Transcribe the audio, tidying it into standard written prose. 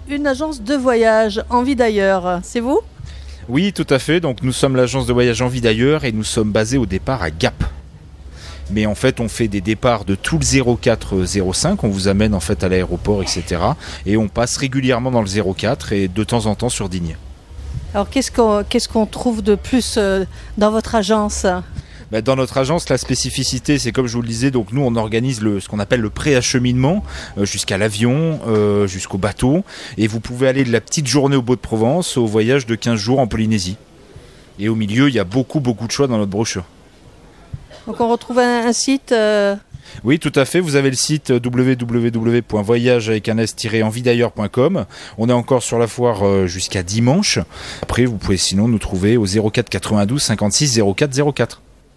une agence de voyage, Envie d'ailleurs, c'est vous ? Oui, tout à fait. Donc nous sommes l'agence de voyage Envie d'ailleurs et nous sommes basés au départ à Gap. Mais en fait, on fait des départs de tout le 0405, on vous amène en fait à l'aéroport, etc. Et on passe régulièrement dans le 04 et de temps en temps sur Digne. Alors qu'est-ce qu'on trouve de plus dans votre agence ? Dans notre agence, la spécificité, c'est comme je vous le disais, donc nous on organise ce qu'on appelle le pré-acheminement jusqu'à l'avion, jusqu'au bateau. Et vous pouvez aller de la petite journée au Beau de Provence au voyage de 15 jours en Polynésie. Et au milieu, il y a beaucoup de choix dans notre brochure. Donc on retrouve un site Oui, tout à fait. Vous avez le site www.voyage-enviedailleurs.com. On est encore sur la foire jusqu'à dimanche. Après, vous pouvez sinon nous trouver au 04 92 56 04 04.